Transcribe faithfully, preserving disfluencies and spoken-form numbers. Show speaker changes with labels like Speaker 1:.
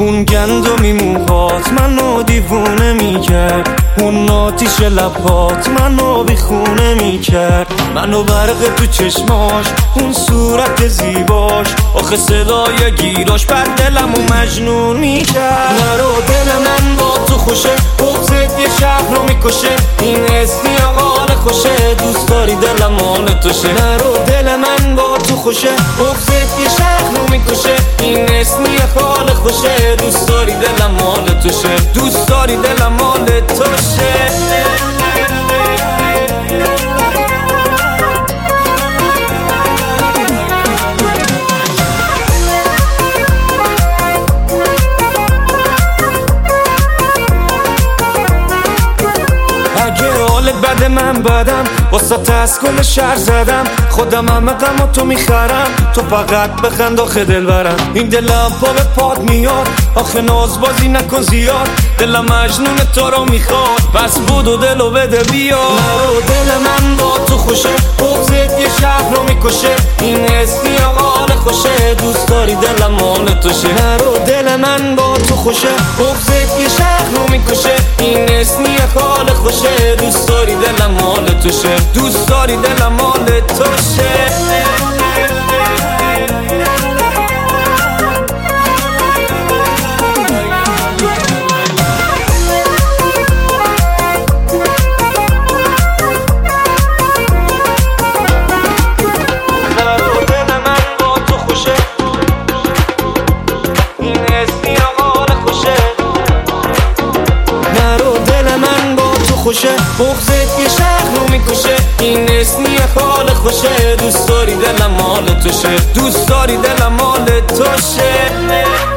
Speaker 1: اون گندمی موهات منو دیوونه میکرد، اون آتیش لبات منو بیخونه میکرد، منو برق تو چشماش، اون صورت زیباش، آخه صدای گیراش بر دلمو مجنون میکرد. نرو دل من با تو خوشه، بغضت یه شهر رو میکشه، این اسمی حال خوشه، دوست داری دلم مال توشه. نرو دل من با تو خوشه، بغضت یه شهر رو میکشه، این اسمی حال خوشه، دوست داری دلم مال توشه، دوست داری دلم مال توشه. بده من بدم واسه از کل شهر زدم، خودم همه غم تو میخرم، تو فقط بخند آخه دل برم. این دلم پا به پاد میاد، آخه ناز بازی نکن زیاد، دلم مجنون تو رو میخواد، بس بود و دلو بده بیا. نرو دل من با تو خوشه، بغضت یه شهر رو میکشه، این اسمی حال خوشه، دوست داری دلم مال توشه. نرو دل من با تو خوشه، بغضت یه شهر رو میکشه، این اسمی حال خوشه، دوست داری دلم مال توشه، دوست داری دلم مال توشه. خوشه بغضت یه شهر رو میکشه، این اسمی حال خوشه، دوست داری دلم مال توشه، دوست داری دلم مال توشه.